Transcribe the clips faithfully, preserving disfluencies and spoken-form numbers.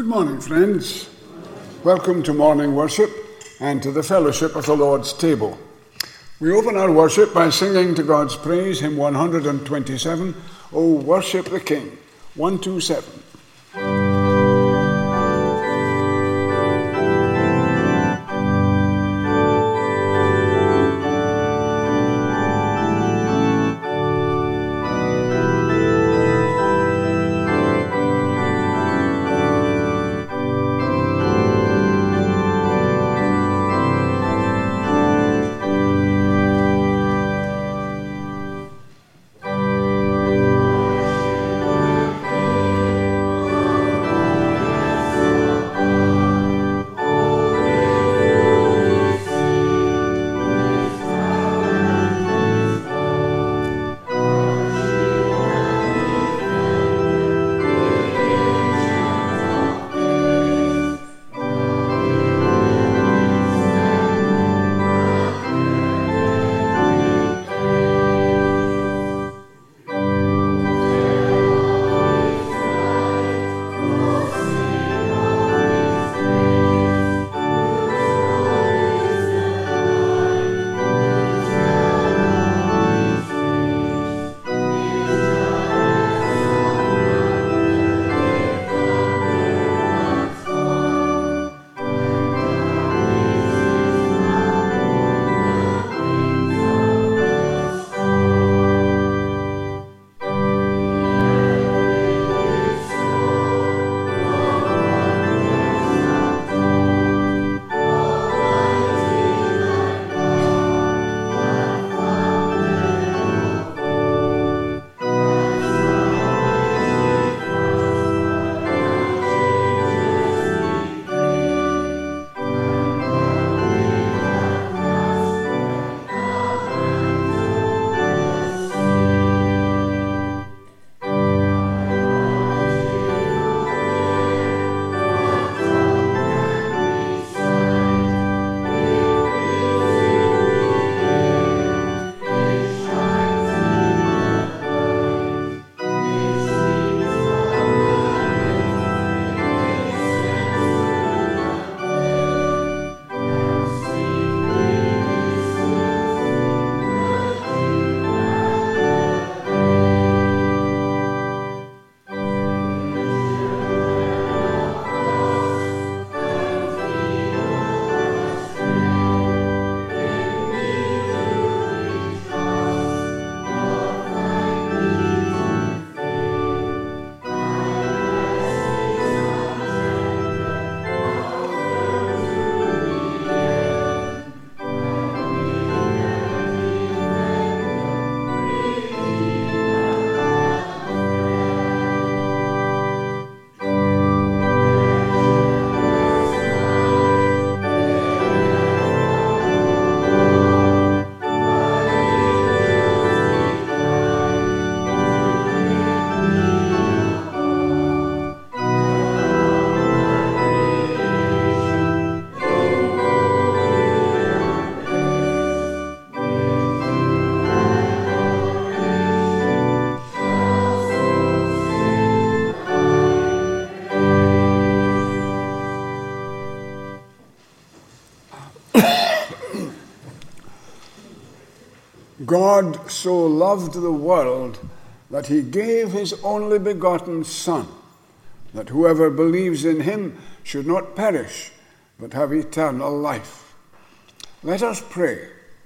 Good morning, friends. Welcome to morning worship and to the fellowship of the Lord's table. We open our worship by singing to God's praise, hymn one hundred twenty-seven, O Worship the King, one two seven. God so loved the world that he gave his only begotten Son, that whoever believes in him should not perish, but have eternal life. Let us pray.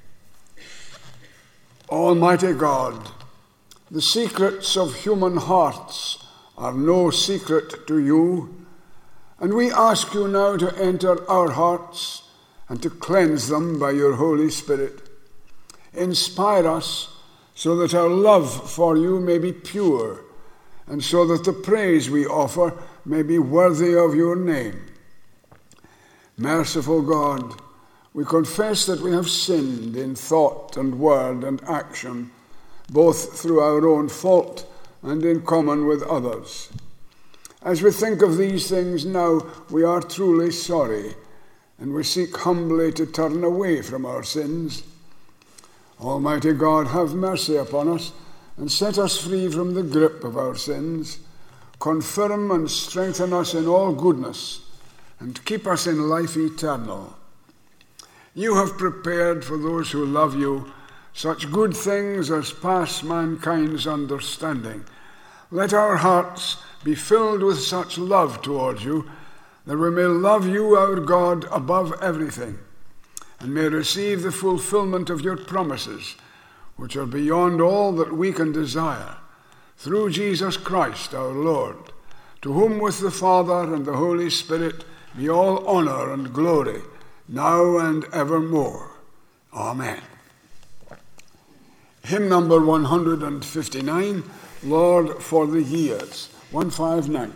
Almighty God, the secrets of human hearts are no secret to you, and we ask you now to enter our hearts and to cleanse them by your Holy Spirit. Inspire us so that our love for you may be pure, and so that the praise we offer may be worthy of your name. Merciful God, we confess that we have sinned in thought and word and action, both through our own fault and in common with others. As we think of these things now, we are truly sorry, and we seek humbly to turn away from our sins. Almighty God, have mercy upon us and set us free from the grip of our sins. confirm and strengthen us in all goodness, and keep us in life eternal. You have prepared for those who love you such good things as pass mankind's understanding. Let our hearts be filled with such love towards you, that we may love you, our God, above everything, and may receive the fulfillment of your promises, which are beyond all that we can desire, through Jesus Christ our Lord, to whom with the Father and the Holy Spirit be all honor and glory, now and evermore. Amen. Hymn number one fifty-nine, Lord, for the years. one fifty-nine.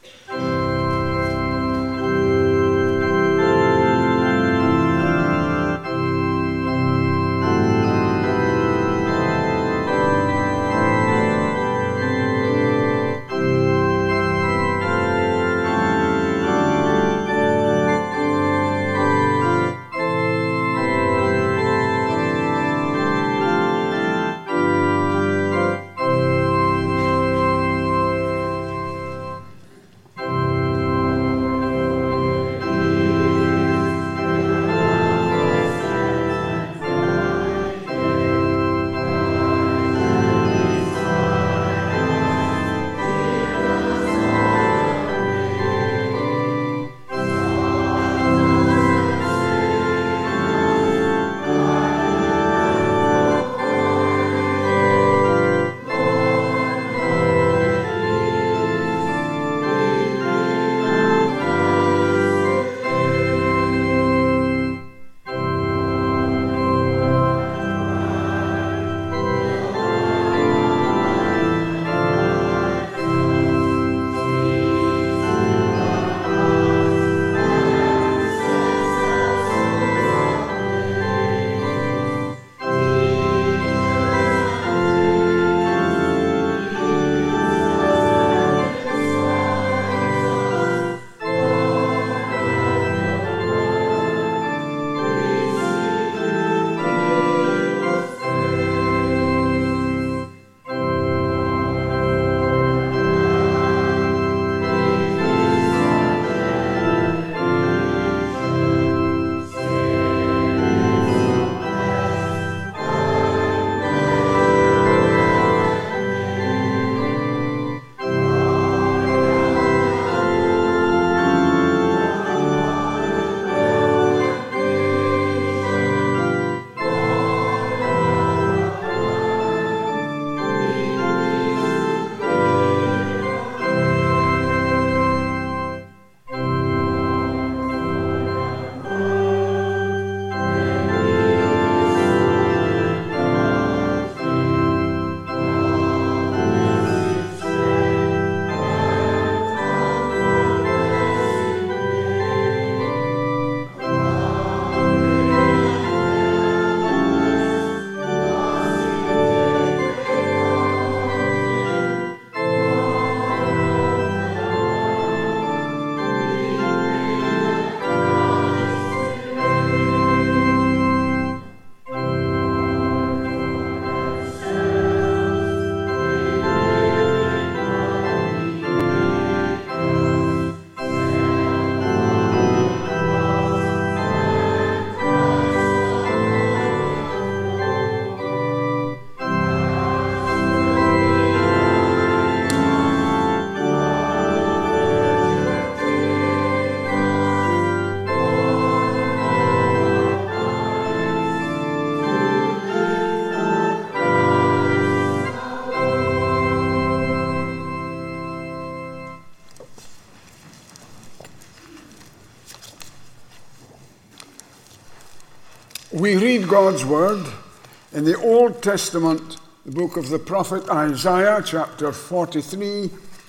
We read God's word in the Old Testament, the book of the prophet Isaiah, chapter forty-three,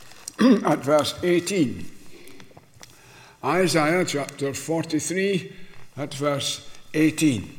at verse eighteen. Isaiah chapter forty-three, at verse eighteen.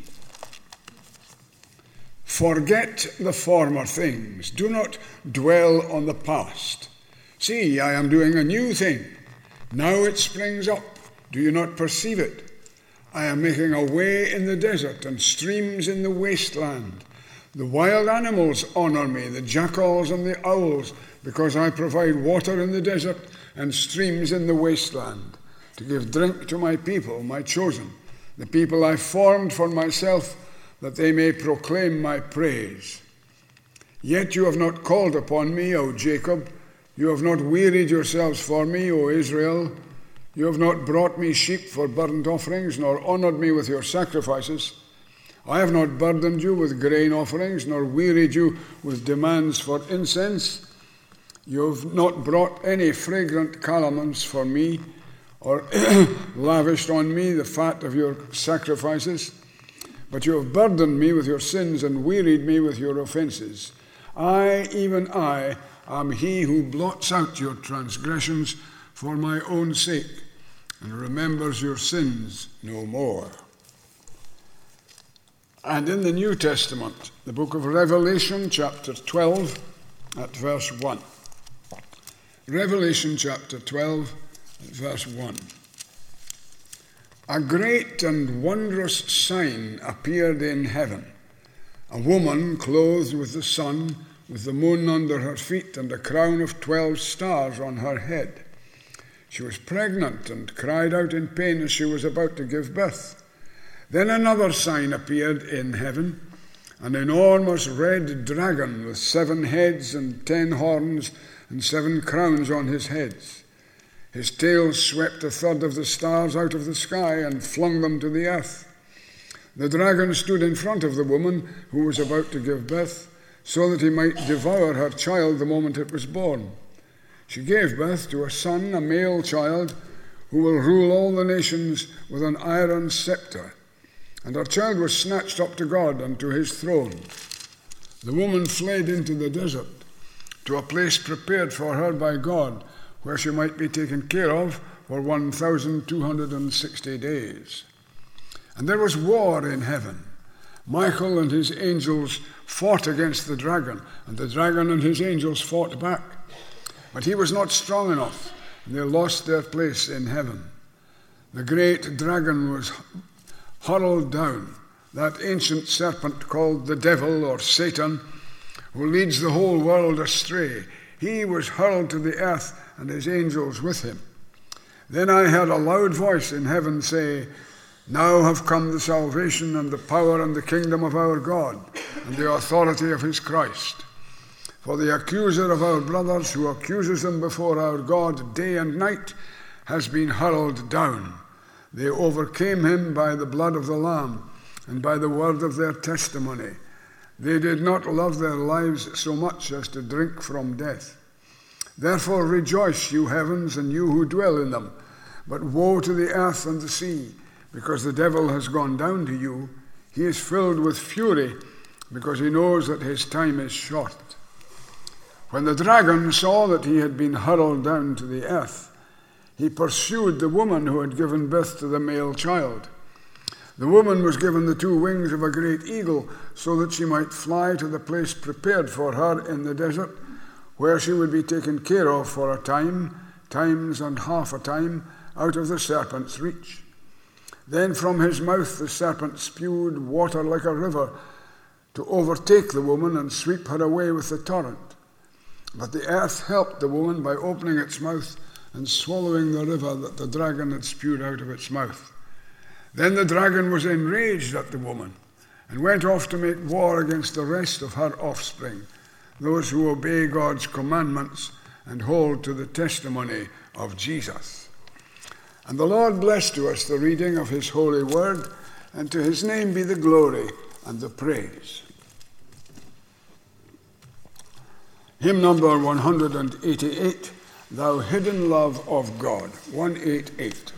Forget the former things. Do not dwell on the past. See, I am doing a new thing. Now it springs up. Do you not perceive it? I am making a way in the desert and streams in the wasteland. The wild animals honor me, the jackals and the owls, because I provide water in the desert and streams in the wasteland, to give drink to my people, my chosen, the people I formed for myself, that they may proclaim my praise. Yet you have not called upon me, O Jacob. You have not wearied yourselves for me, O Israel. You have not brought me sheep for burnt offerings, nor honored me with your sacrifices. I have not burdened you with grain offerings, nor wearied you with demands for incense. You have not brought any fragrant calamants for me, or lavished on me the fat of your sacrifices. But you have burdened me with your sins and wearied me with your offenses. I, even I, am he who blots out your transgressions for my own sake, and remembers your sins no more. And in the New Testament, the book of Revelation, chapter twelve, at verse one. Revelation chapter twelve, at verse one. A great and wondrous sign appeared in heaven. A woman clothed with the sun, with the moon under her feet, and a crown of twelve stars on her head. She was pregnant and cried out in pain as she was about to give birth. Then another sign appeared in heaven, an enormous red dragon with seven heads and ten horns and seven crowns on his heads. His tail swept a third of the stars out of the sky and flung them to the earth. The dragon stood in front of the woman who was about to give birth, so that he might devour her child the moment it was born. She gave birth to a son, a male child, who will rule all the nations with an iron scepter. And her child was snatched up to God and to his throne. The woman fled into the desert, to a place prepared for her by God, where she might be taken care of for one thousand two hundred sixty days. And there was war in heaven. Michael and his angels fought against the dragon, and the dragon and his angels fought back. But he was not strong enough, and they lost their place in heaven. The great dragon was hurled down, that ancient serpent called the devil or Satan, who leads the whole world astray. He was hurled to the earth, and his angels with him. Then I heard a loud voice in heaven say, "Now have come the salvation and the power and the kingdom of our God, and the authority of his Christ. For the accuser of our brothers, who accuses them before our God day and night, has been hurled down. They overcame him by the blood of the Lamb and by the word of their testimony. They did not love their lives so much as to drink from death. Therefore rejoice, you heavens, and you who dwell in them. But woe to the earth and the sea, because the devil has gone down to you. He is filled with fury, because he knows that his time is short." When the dragon saw that he had been hurled down to the earth, he pursued the woman who had given birth to the male child. The woman was given the two wings of a great eagle, so that she might fly to the place prepared for her in the desert, where she would be taken care of for a time, times and half a time, out of the serpent's reach. Then from his mouth the serpent spewed water like a river, to overtake the woman and sweep her away with the torrent. But the earth helped the woman by opening its mouth and swallowing the river that the dragon had spewed out of its mouth. Then the dragon was enraged at the woman and went off to make war against the rest of her offspring, those who obey God's commandments and hold to the testimony of Jesus. And the Lord bless to us the reading of his holy word, and to his name be the glory and the praise. Hymn number one hundred eighty-eight, Thou Hidden Love of God, one eighty-eight.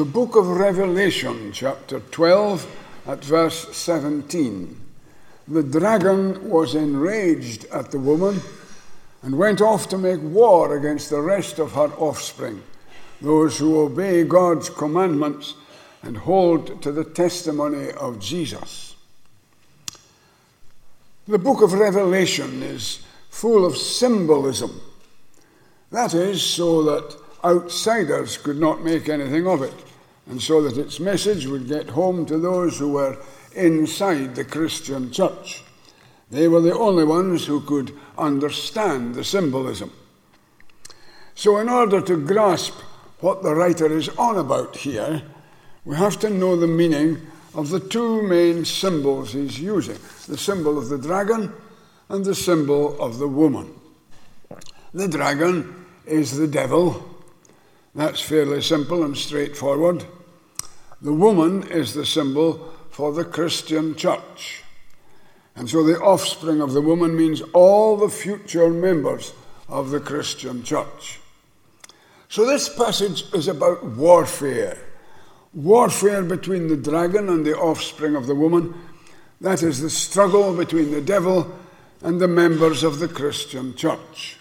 the book of Revelation, chapter twelve, at verse seventeen. The dragon was enraged at the woman and went off to make war against the rest of her offspring, those who obey God's commandments and hold to the testimony of Jesus. The book of Revelation is full of symbolism. That is, so that outsiders could not make anything of it, and so that its message would get home to those who were inside the Christian church. They were the only ones who could understand the symbolism. So in order to grasp what the writer is on about here, we have to know the meaning of the two main symbols he's using, the symbol of the dragon and the symbol of the woman. The dragon is the devil. That's fairly simple and straightforward. The woman is the symbol for the Christian church. And so the offspring of the woman means all the future members of the Christian church. So this passage is about warfare. Warfare between the dragon and the offspring of the woman. That is the struggle between the devil and the members of the Christian church.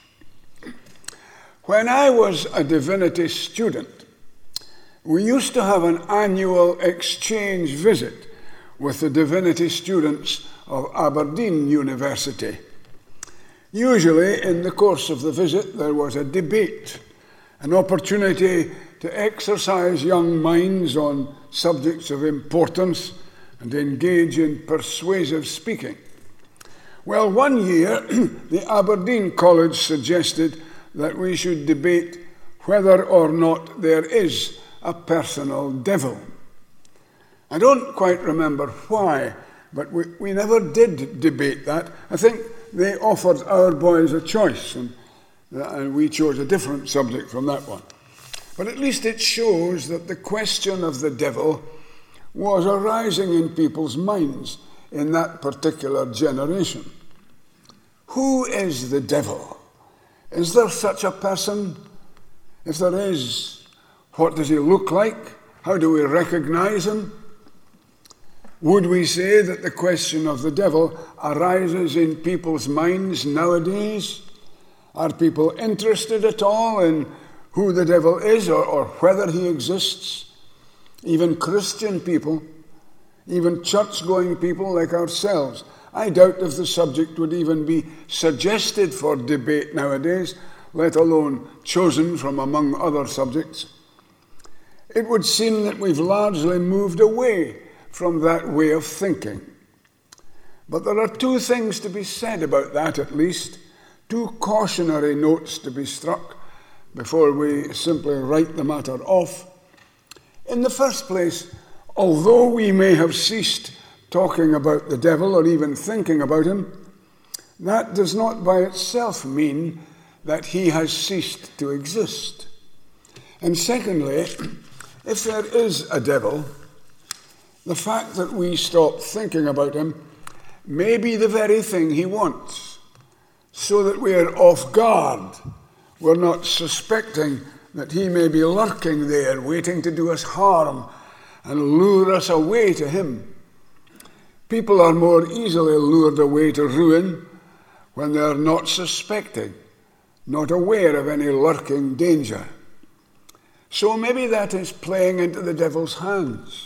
When I was a divinity student, we used to have an annual exchange visit with the divinity students of Aberdeen University. Usually, in the course of the visit, there was a debate, an opportunity to exercise young minds on subjects of importance and engage in persuasive speaking. Well, one year, the Aberdeen College suggested that we should debate whether or not there is a personal devil. I don't quite remember why, but we, we never did debate that. I think they offered our boys a choice, and, uh, and we chose a different subject from that one. But at least it shows that the question of the devil was arising in people's minds in that particular generation. Who is the devil? Is there such a person? If there is, what does he look like? How do we recognize him? Would we say that the question of the devil arises in people's minds nowadays? Are people interested at all in who the devil is or, or whether he exists? Even Christian people, even church-going people like ourselves. I doubt if the subject would even be suggested for debate nowadays, let alone chosen from among other subjects. It would seem that we've largely moved away from that way of thinking. But there are two things to be said about that, at least, two cautionary notes to be struck before we simply write the matter off. In the first place, although we may have ceased talking about the devil or even thinking about him, that does not by itself mean that he has ceased to exist. And secondly, if there is a devil, the fact that we stop thinking about him may be the very thing he wants, so that we are off guard. We're not suspecting that he may be lurking there, waiting to do us harm and lure us away to him. People are more easily lured away to ruin when they are not suspecting, not aware of any lurking danger. So maybe that is playing into the devil's hands.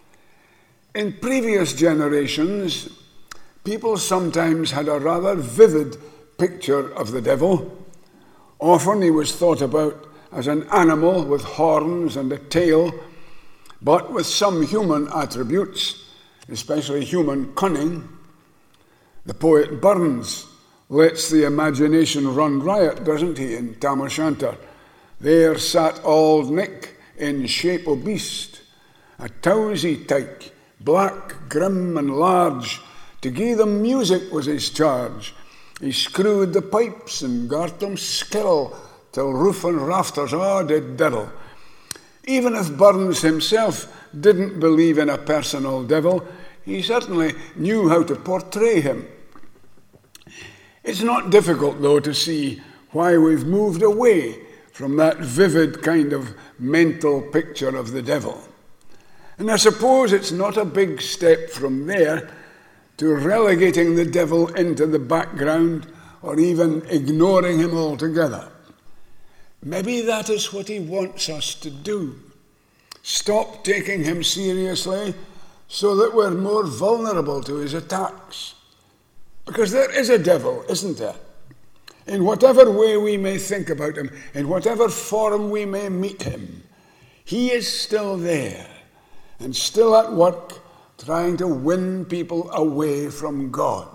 In previous generations, people sometimes had a rather vivid picture of the devil. Often he was thought about as an animal with horns and a tail, but with some human attributes, especially human cunning. The poet Burns lets the imagination run riot, doesn't he, in Tam O'Shanter? There sat Auld Nick in shape o' beast, a towsy tyke, black, grim and large. To gie them music was his charge. He screwed the pipes and gart them skill, till roof and rafters a' did diddle. Even if Burns himself didn't believe in a personal devil, he certainly knew how to portray him. It's not difficult, though, to see why we've moved away from that vivid kind of mental picture of the devil. And I suppose it's not a big step from there to relegating the devil into the background or even ignoring him altogether. Maybe that is what he wants us to do. Stop taking him seriously so that we're more vulnerable to his attacks. Because there is a devil, isn't there? In whatever way we may think about him, in whatever form we may meet him, he is still there and still at work trying to win people away from God.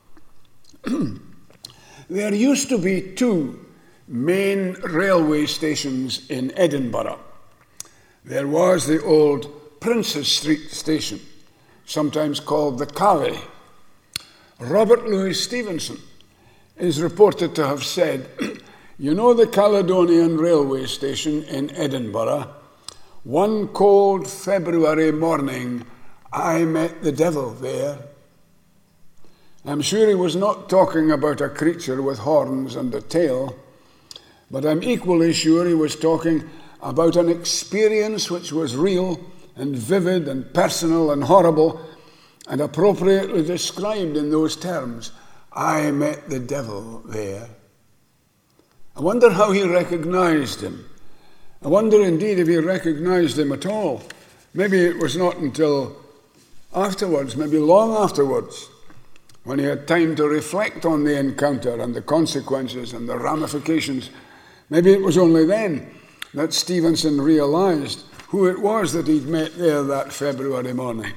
There used to be two main railway stations in Edinburgh. There was the old Princes Street station, sometimes called the Calais. Robert Louis Stevenson is reported to have said, you know the Caledonian railway station in Edinburgh? One cold February morning, I met the devil there. I'm sure he was not talking about a creature with horns and a tail, but I'm equally sure he was talking about an experience which was real and vivid and personal and horrible and appropriately described in those terms. I met the devil there. I wonder how he recognized him. I wonder indeed if he recognized him at all. Maybe it was not until afterwards, maybe long afterwards, when he had time to reflect on the encounter and the consequences and the ramifications. Maybe it was only then that Stevenson realized who it was that he'd met there that February morning.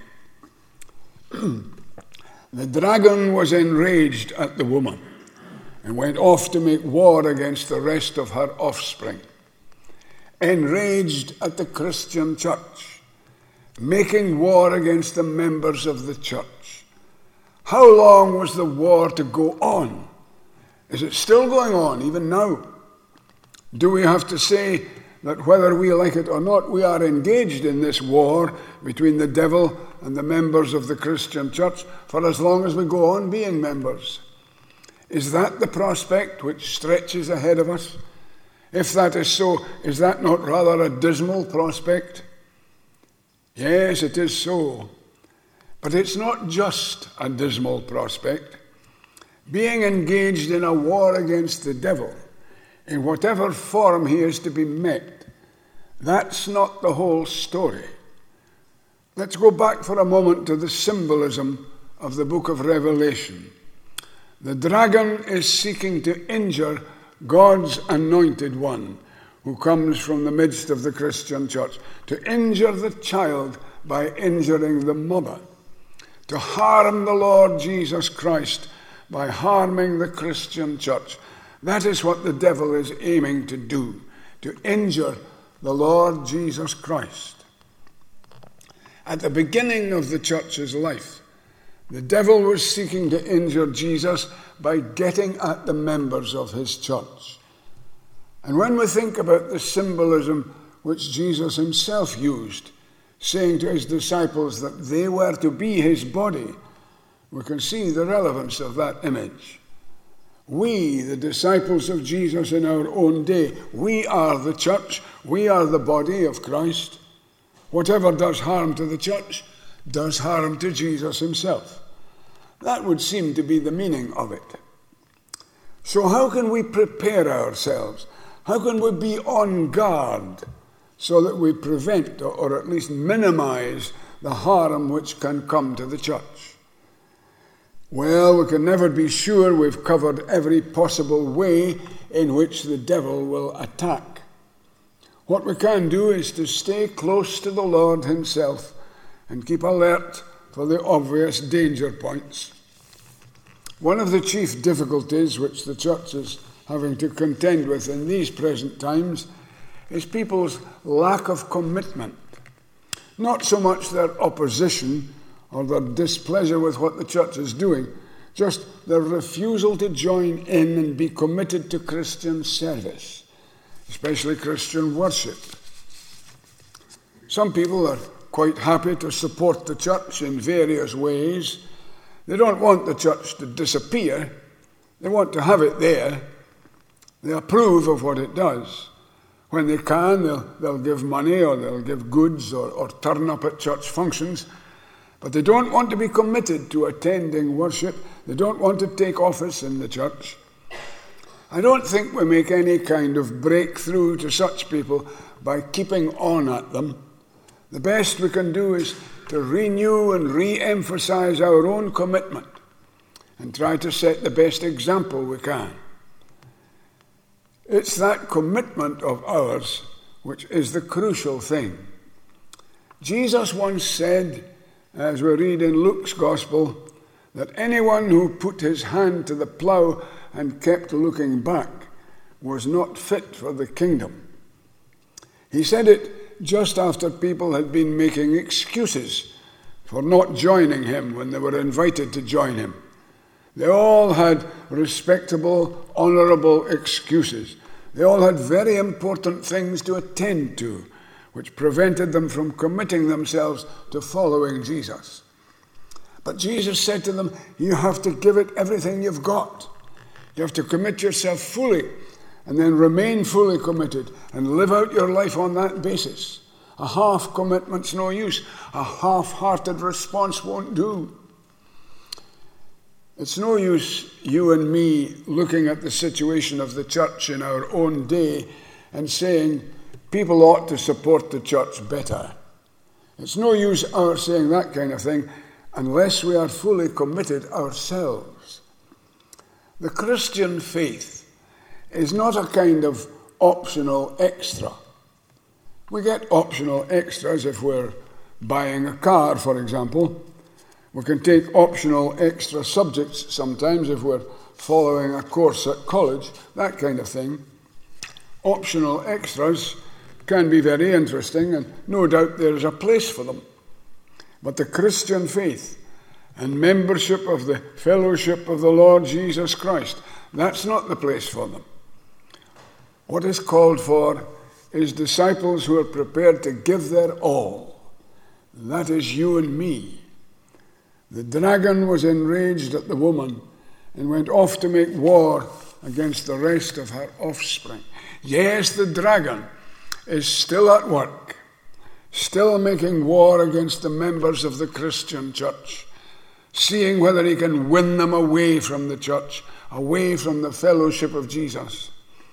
The dragon was enraged at the woman and went off to make war against the rest of her offspring. Enraged at the Christian church, making war against the members of the church. How long was the war to go on? Is it still going on even now? Do we have to say that whether we like it or not, we are engaged in this war between the devil and the members of the Christian church for as long as we go on being members? Is that the prospect which stretches ahead of us? If that is so, is that not rather a dismal prospect? Yes, it is so. But it's not just a dismal prospect. Being engaged in a war against the devil, in whatever form he is to be met, that's not the whole story. Let's go back for a moment to the symbolism of the book of Revelation. The dragon is seeking to injure God's anointed one, who comes from the midst of the Christian church, to injure the child by injuring the mother, to harm the Lord Jesus Christ by harming the Christian church. That is what the devil is aiming to do, to injure the Lord Jesus Christ. At the beginning of the church's life, the devil was seeking to injure Jesus by getting at the members of his church. And when we think about the symbolism which Jesus himself used, saying to his disciples that they were to be his body, we can see the relevance of that image. We, the disciples of Jesus in our own day, we are the church, we are the body of Christ. Whatever does harm to the church does harm to Jesus himself. That would seem to be the meaning of it. So how can we prepare ourselves? How can we be on guard so that we prevent or at least minimize the harm which can come to the church? Well, we can never be sure we've covered every possible way in which the devil will attack. What we can do is to stay close to the Lord himself and keep alert for the obvious danger points. One of the chief difficulties which the church is having to contend with in these present times is people's lack of commitment. Not so much their opposition or their displeasure with what the church is doing, just their refusal to join in and be committed to Christian service, especially Christian worship. Some people are quite happy to support the church in various ways. They don't want the church to disappear. They want to have it there. They approve of what it does. When they can, they'll, they'll give money or they'll give goods or, or turn up at church functions. But they don't want to be committed to attending worship. They don't want to take office in the church. I don't think we make any kind of breakthrough to such people by keeping on at them. The best we can do is to renew and re-emphasize our own commitment and try to set the best example we can. It's that commitment of ours which is the crucial thing. Jesus once said, as we read in Luke's Gospel, that anyone who put his hand to the plough and kept looking back was not fit for the kingdom. He said it just after people had been making excuses for not joining him when they were invited to join him. They all had respectable, honourable excuses. They all had very important things to attend to, which prevented them from committing themselves to following Jesus. But Jesus said to them, you have to give it everything you've got. You have to commit yourself fully and then remain fully committed and live out your life on that basis. A half commitment's no use. A half-hearted response won't do. It's no use you and me looking at the situation of the church in our own day and saying people ought to support the church better. It's no use our saying that kind of thing unless we are fully committed ourselves. The Christian faith is not a kind of optional extra. We get optional extras if we're buying a car, for example. We can take optional extra subjects sometimes if we're following a course at college, that kind of thing. Optional extras can be very interesting, and no doubt there's a place for them. But the Christian faith and membership of the fellowship of the Lord Jesus Christ, that's not the place for them. What is called for is disciples who are prepared to give their all. That is you and me. The dragon was enraged at the woman and went off to make war against the rest of her offspring. Yes, the dragon is still at work, still making war against the members of the Christian church, seeing whether he can win them away from the church, away from the fellowship of Jesus.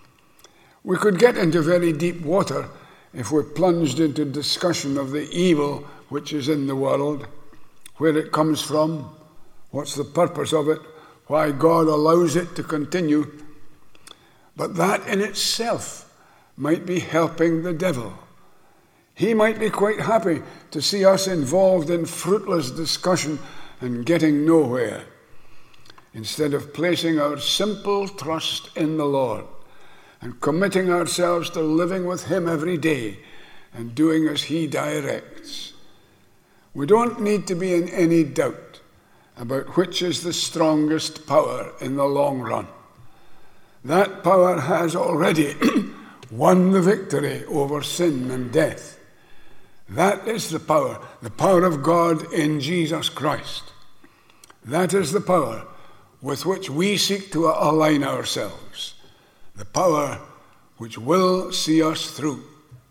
We could get into very deep water if we plunged into discussion of the evil which is in the world, where it comes from, what's the purpose of it, why God allows it to continue. But that in itself might be helping the devil. He might be quite happy to see us involved in fruitless discussion and getting nowhere, instead of placing our simple trust in the Lord and committing ourselves to living with him every day and doing as he directs. We don't need to be in any doubt about which is the strongest power in the long run. That power has already won the victory over sin and death. That is the power, the power of God in Jesus Christ. That is the power with which we seek to align ourselves, the power which will see us through.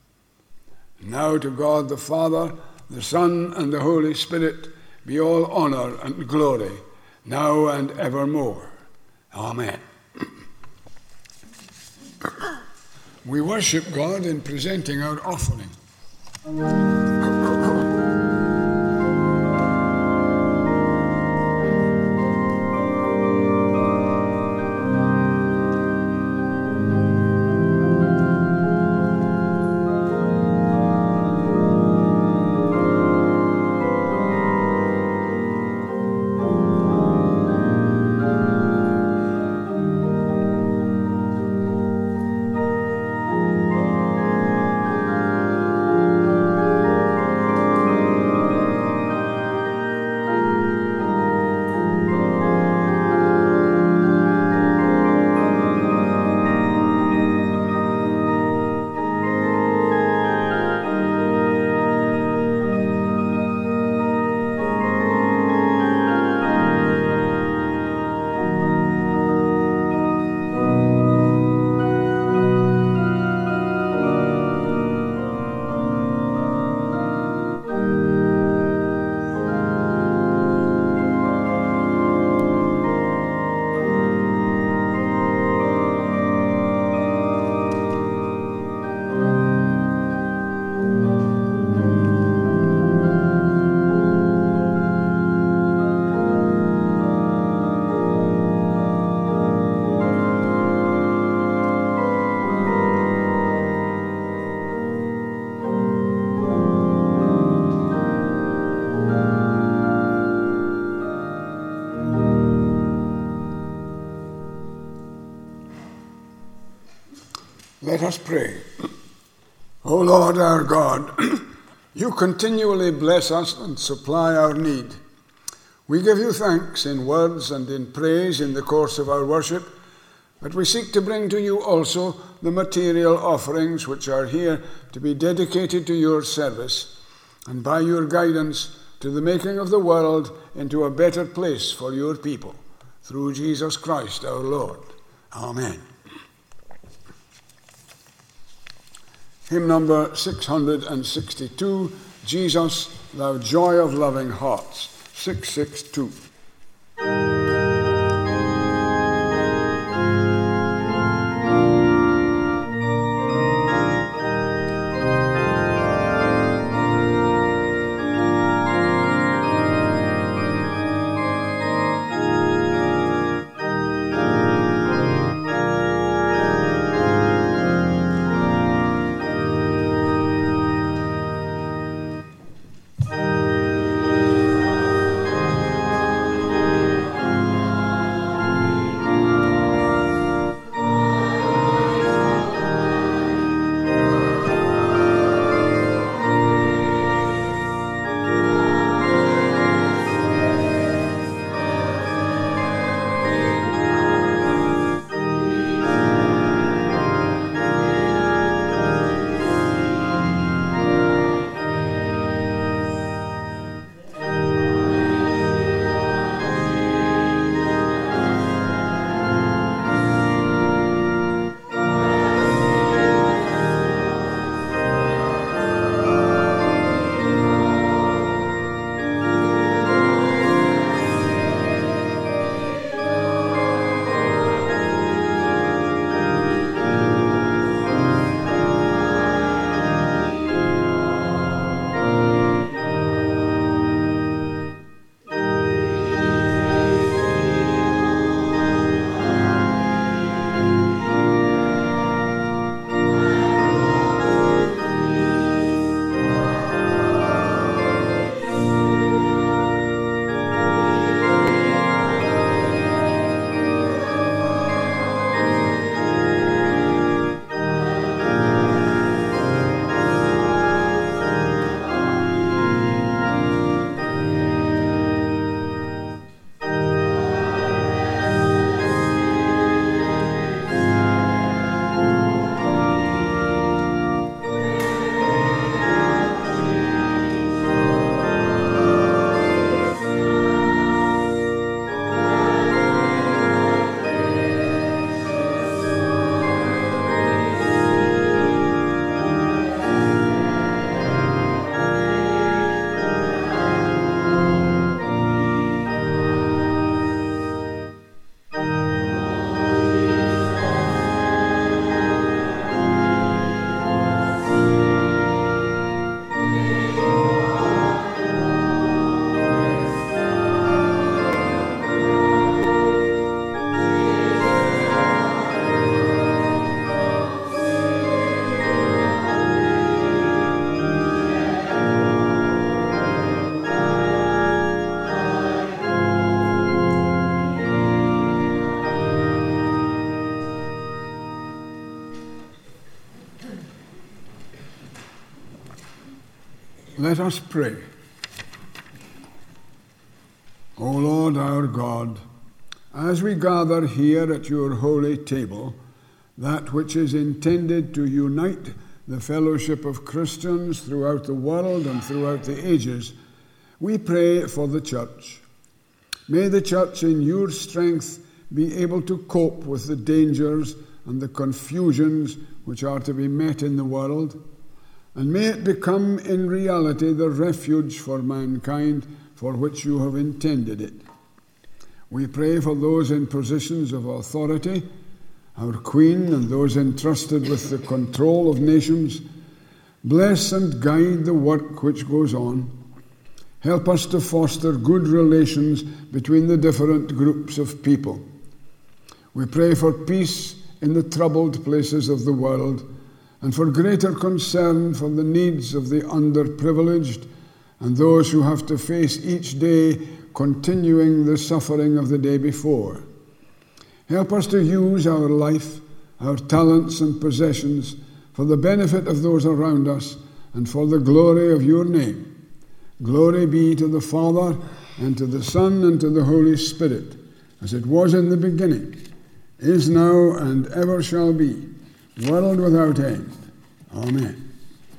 Now to God the Father, the Son, and the Holy Spirit be all honor and glory, now and evermore. Amen. We worship God in presenting our offering. Let us pray. O Lord our God, you continually bless us and supply our need. We give you thanks in words and in praise in the course of our worship, but we seek to bring to you also the material offerings which are here to be dedicated to your service, and by your guidance to the making of the world into a better place for your people, through Jesus Christ our Lord. Amen. Hymn number six hundred sixty-two, Jesus, Thou Joy of Loving Hearts, six sixty-two. Let us pray. O Lord our God, as we gather here at your holy table, that which is intended to unite the fellowship of Christians throughout the world and throughout the ages, we pray for the church. May the church in your strength be able to cope with the dangers and the confusions which are to be met in the world, and may it become in reality the refuge for mankind for which you have intended it. We pray for those in positions of authority, our Queen and those entrusted with the control of nations. Bless and guide the work which goes on. Help us to foster good relations between the different groups of people. We pray for peace in the troubled places of the world, and for greater concern for the needs of the underprivileged and those who have to face each day continuing the suffering of the day before. Help us to use our life our talents and possessions for the benefit of those around us and for the glory of your name. Glory be to the Father, and to the Son, and to the Holy Spirit, as it was in the beginning, is now, and ever shall be, world without end. Amen.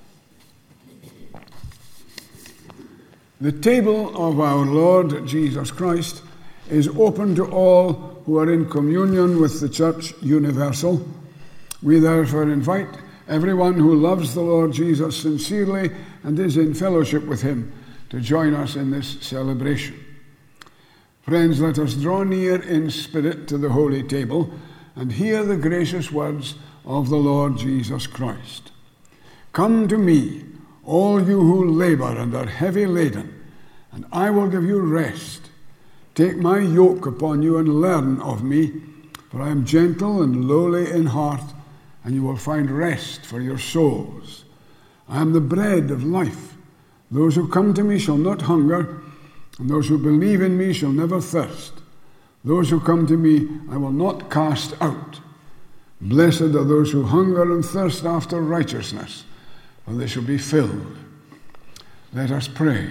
The table of our Lord Jesus Christ is open to all who are in communion with the Church Universal. We therefore invite everyone who loves the Lord Jesus sincerely and is in fellowship with him to join us in this celebration. Friends, let us draw near in spirit to the holy table and hear the gracious words of the Lord Jesus Christ. Come to me, all you who labor and are heavy laden, and I will give you rest. Take my yoke upon you and learn of me, for I am gentle and lowly in heart, and you will find rest for your souls. I am the bread of life. Those who come to me shall not hunger, and those who believe in me shall never thirst. Those who come to me I will not cast out. Blessed are those who hunger and thirst after righteousness, for they shall be filled. Let us pray.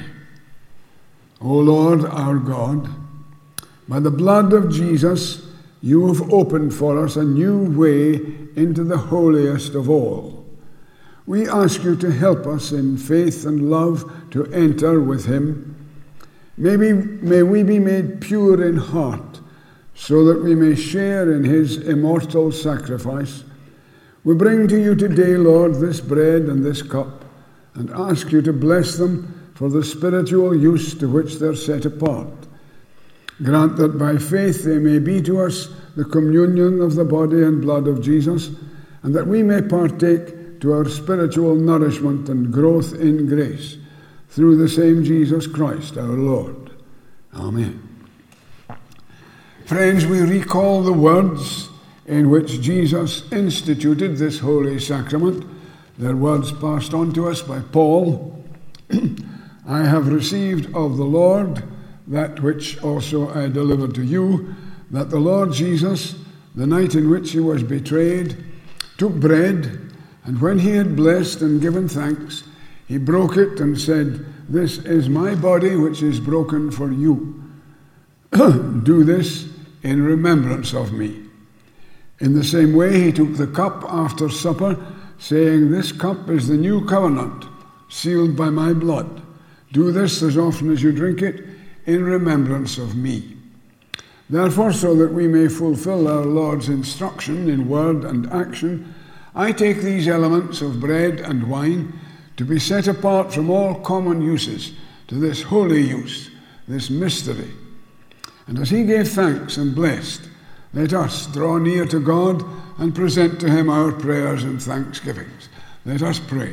O Lord our God, by the blood of Jesus, you have opened for us a new way into the holiest of all. We ask you to help us in faith and love to enter with him. May we, may we be made pure in heart, so that we may share in his immortal sacrifice. We bring to you today, Lord, this bread and this cup, and ask you to bless them for the spiritual use to which they're set apart. Grant that by faith they may be to us the communion of the body and blood of Jesus, and that we may partake to our spiritual nourishment and growth in grace, through the same Jesus Christ our Lord. Amen. Friends, we recall the words in which Jesus instituted this holy sacrament. They're words passed on to us by Paul. I have received of the Lord that which also I delivered to you, that the Lord Jesus, the night in which he was betrayed, took bread, and when he had blessed and given thanks, he broke it and said, "This is my body which is broken for you. Do this in remembrance of me." In the same way he took the cup after supper, saying, "This cup is the new covenant, sealed by my blood. Do this as often as you drink it in remembrance of me." Therefore, so that we may fulfill our Lord's instruction in word and action, I take these elements of bread and wine to be set apart from all common uses to this holy use, this mystery. And as he gave thanks and blessed, let us draw near to God and present to him our prayers and thanksgivings. Let us pray.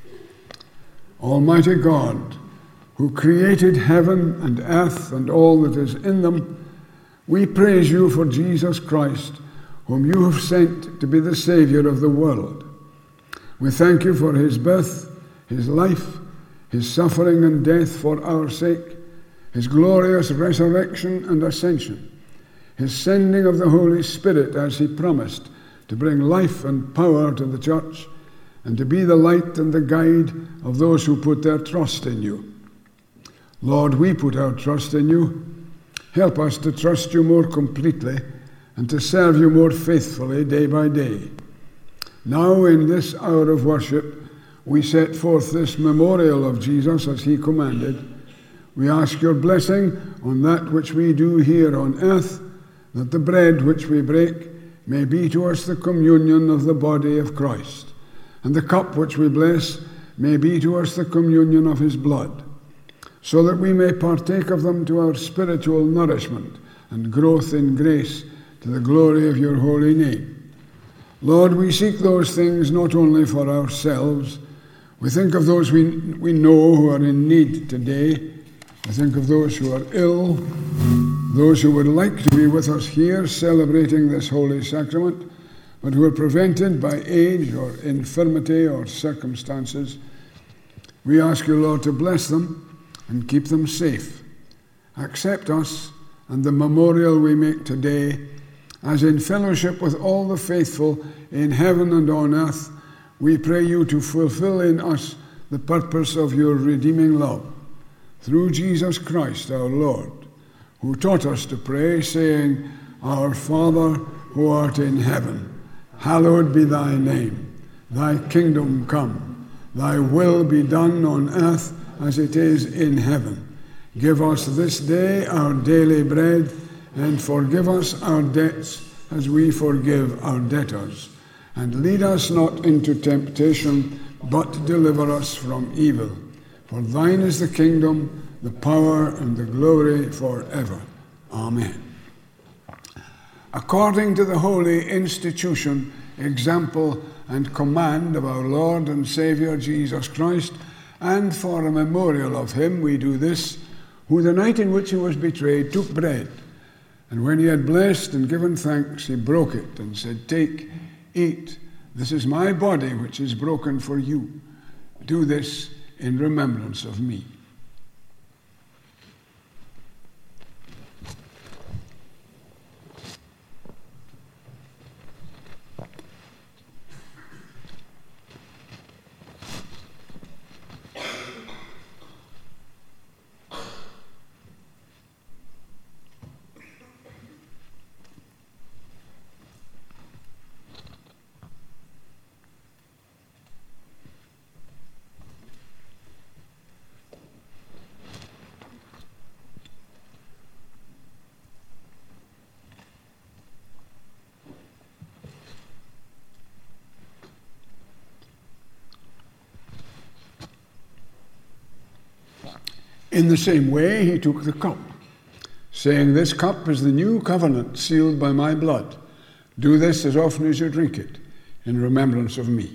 Almighty God, who created heaven and earth and all that is in them, we praise you for Jesus Christ, whom you have sent to be the Saviour of the world. We thank you for his birth, his life, his suffering and death for our sake, his glorious resurrection and ascension, his sending of the Holy Spirit as he promised to bring life and power to the church and to be the light and the guide of those who put their trust in you. Lord, we put our trust in you. Help us to trust you more completely and to serve you more faithfully day by day. Now in this hour of worship, we set forth this memorial of Jesus as he commanded. We ask your blessing on that which we do here on earth, that the bread which we break may be to us the communion of the body of Christ, and the cup which we bless may be to us the communion of his blood, so that we may partake of them to our spiritual nourishment and growth in grace to the glory of your holy name. Lord, we seek those things not only for ourselves. We think of those we, we know who are in need today. I think of those who are ill, those who would like to be with us here celebrating this holy sacrament, but who are prevented by age or infirmity or circumstances. We ask you, Lord, to bless them and keep them safe. Accept us and the memorial we make today as in fellowship with all the faithful in heaven and on earth, we pray you to fulfill in us the purpose of your redeeming love, through Jesus Christ our Lord, who taught us to pray, saying, Our Father, who art in heaven, hallowed be thy name. Thy kingdom come. Thy will be done on earth as it is in heaven. Give us this day our daily bread, and forgive us our debts as we forgive our debtors. And lead us not into temptation, but deliver us from evil. For thine is the kingdom, the power, and the glory forever. Amen. According to the holy institution, example, and command of our Lord and Saviour Jesus Christ, and for a memorial of him we do this, who the night in which he was betrayed took bread, and when he had blessed and given thanks, he broke it and said, Take, eat, this is my body which is broken for you. Do this in remembrance of me. In the same way, he took the cup, saying, This cup is the new covenant sealed by my blood. Do this as often as you drink it, in remembrance of me.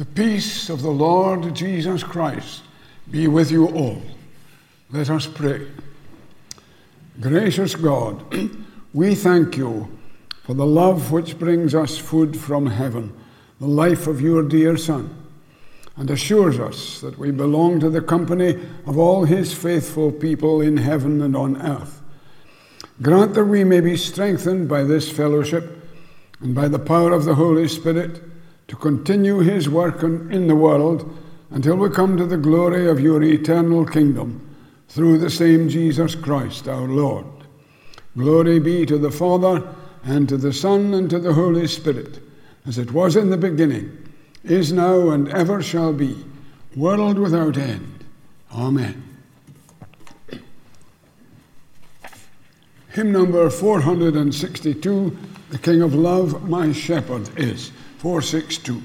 The peace of the Lord Jesus Christ be with you all. Let us pray. Gracious God, we thank you for the love which brings us food from heaven, the life of your dear Son, and assures us that we belong to the company of all his faithful people in heaven and on earth. Grant that we may be strengthened by this fellowship and by the power of the Holy Spirit to continue his work in the world until we come to the glory of your eternal kingdom through the same Jesus Christ our Lord. Glory be to the Father, and to the Son, and to the Holy Spirit, as it was in the beginning, is now, and ever shall be, world without end. Amen. Hymn number four hundred sixty-two, The King of Love, My Shepherd Is. four sixty-two.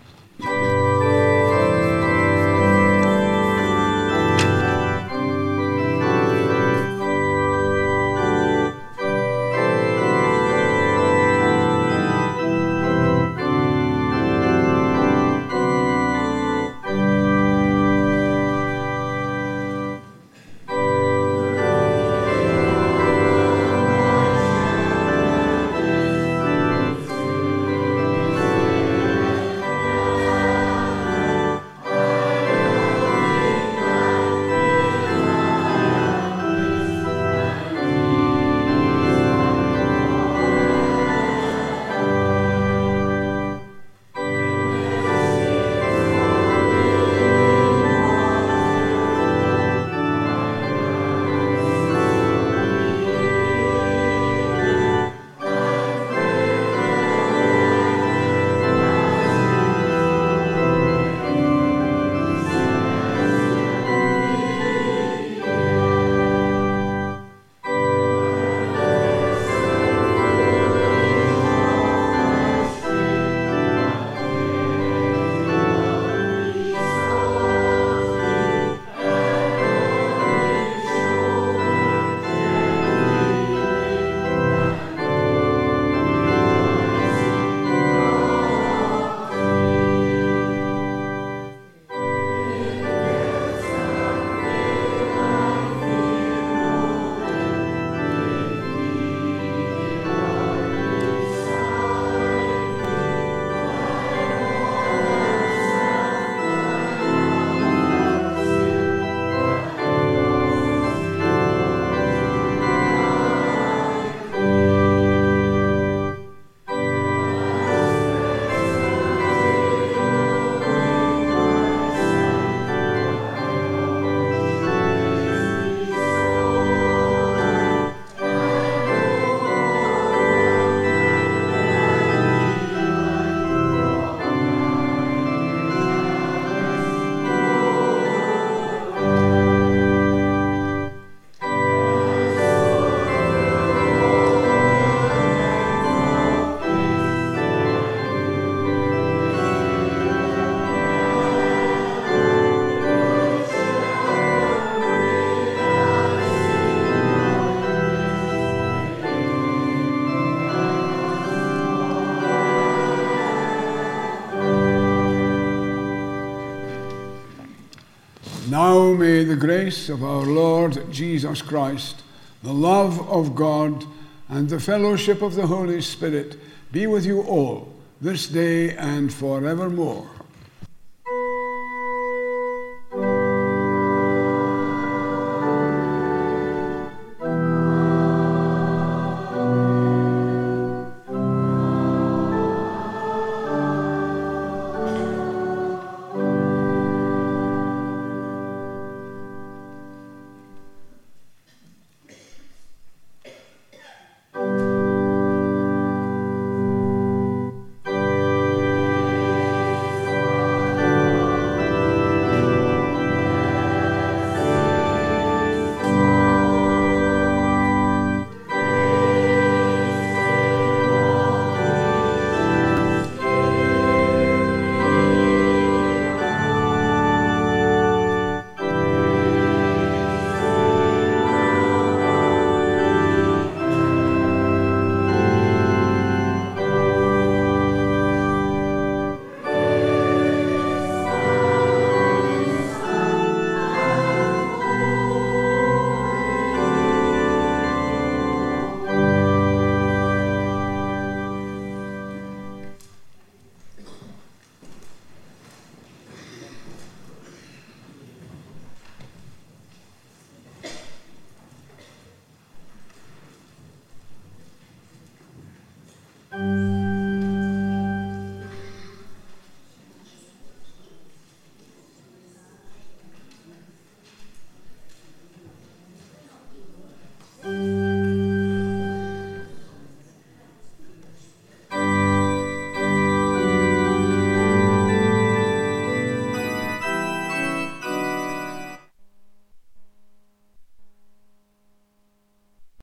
Now may the grace of our Lord Jesus Christ, the love of God, and the fellowship of the Holy Spirit be with you all, this day and forevermore.